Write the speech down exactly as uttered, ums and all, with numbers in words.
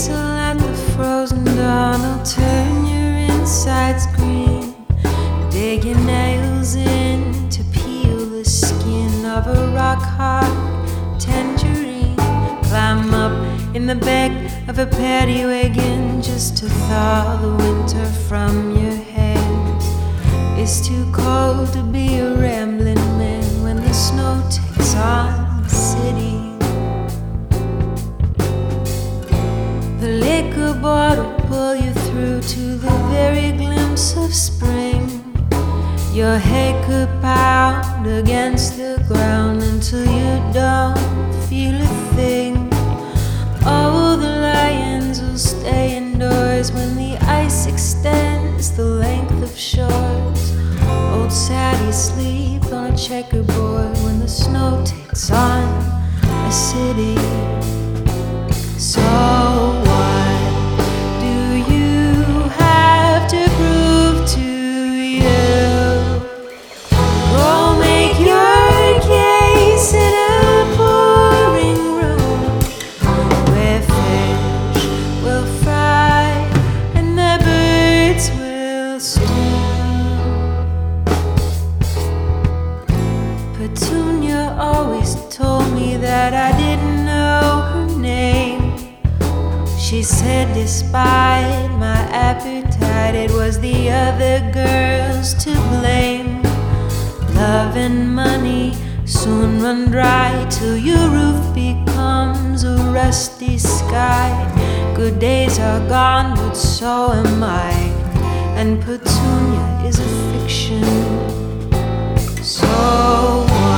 hazel at the frozen dawn will turn your insides green. Dig your nails in to peel the skin of a rock-hard tangerine. Climb up in the back of a paddy wagon just to thaw the winter from your hands. It's too cold to be a rambling man when the snow takes on the city. The liquor bottle pull you through to the very glimpse of spring. Your head could pound against the ground until you don't feel a thing. Oh, the lions will stay indoors when the ice extends the length of shores. Old Sadie sleep on a checkerboard when the snow takes on a city. So what do you have to prove to you? Go make your case in a pouring room where fish will fry and the birds will stew. Petunia always told me that I didn't know her name. She said despite my appetite, it was the other girls to blame. Love and money soon run dry till your roof becomes a rusty sky. Good days are gone, but so am I, and Petunia is a fiction. So